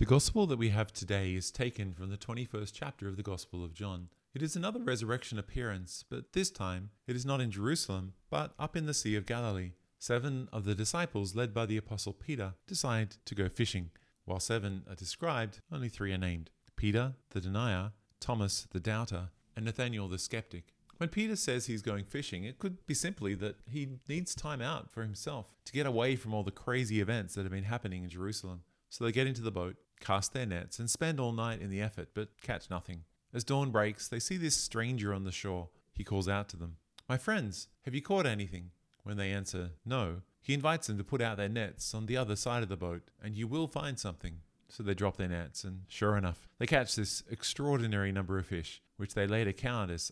The gospel that we have today is taken from the 21st chapter of the Gospel of John. It is another resurrection appearance, but this time it is not in Jerusalem, but up in the Sea of Galilee. 7 of the disciples, led by the Apostle Peter, decide to go fishing. While 7 are described, only 3 are named: Peter, the denier, Thomas, the doubter, and Nathanael, the skeptic. When Peter says he's going fishing, it could be simply that he needs time out for himself to get away from all the crazy events that have been happening in Jerusalem. So they get into the boat, cast their nets, and spend all night in the effort, but catch nothing. As dawn breaks, they see this stranger on the shore. He calls out to them, "My friends, have you caught anything?" When they answer no, he invites them to put out their nets on the other side of the boat, and you will find something. So they drop their nets, and sure enough, they catch this extraordinary number of fish, which they later count as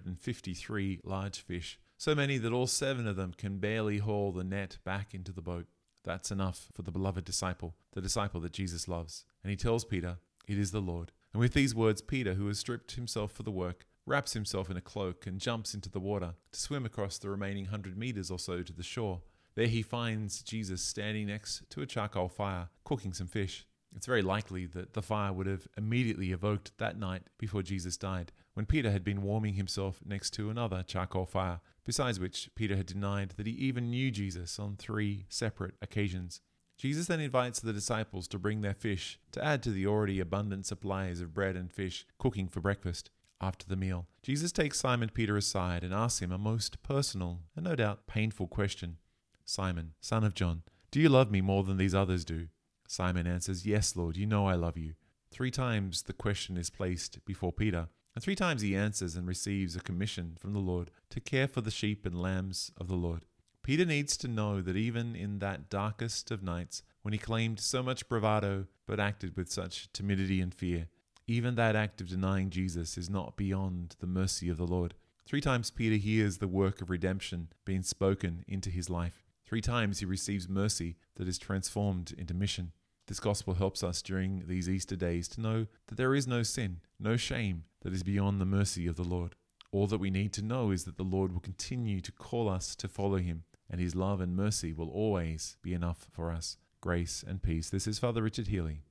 153 large fish, so many that all 7 of them can barely haul the net back into the boat. That's enough for the beloved disciple, the disciple that Jesus loves. And he tells Peter, "It is the Lord." And with these words, Peter, who has stripped himself for the work, wraps himself in a cloak and jumps into the water to swim across the remaining 100 meters or so to the shore. There he finds Jesus standing next to a charcoal fire, cooking some fish. It's very likely that the fire would have immediately evoked that night before Jesus died, when Peter had been warming himself next to another charcoal fire, besides which Peter had denied that he even knew Jesus on 3 separate occasions. Jesus then invites the disciples to bring their fish to add to the already abundant supplies of bread and fish cooking for breakfast. After the meal, Jesus takes Simon Peter aside and asks him a most personal and no doubt painful question. "Simon, son of John, do you love me more than these others do?" Simon answers, "Yes, Lord, you know I love you." 3 times the question is placed before Peter, and 3 times he answers and receives a commission from the Lord to care for the sheep and lambs of the Lord. Peter needs to know that even in that darkest of nights, when he claimed so much bravado but acted with such timidity and fear, even that act of denying Jesus is not beyond the mercy of the Lord. 3 times Peter hears the work of redemption being spoken into his life. 3 times he receives mercy that is transformed into mission. This gospel helps us during these Easter days to know that there is no sin, no shame that is beyond the mercy of the Lord. All that we need to know is that the Lord will continue to call us to follow him, and his love and mercy will always be enough for us. Grace and peace. This is Father Richard Healy.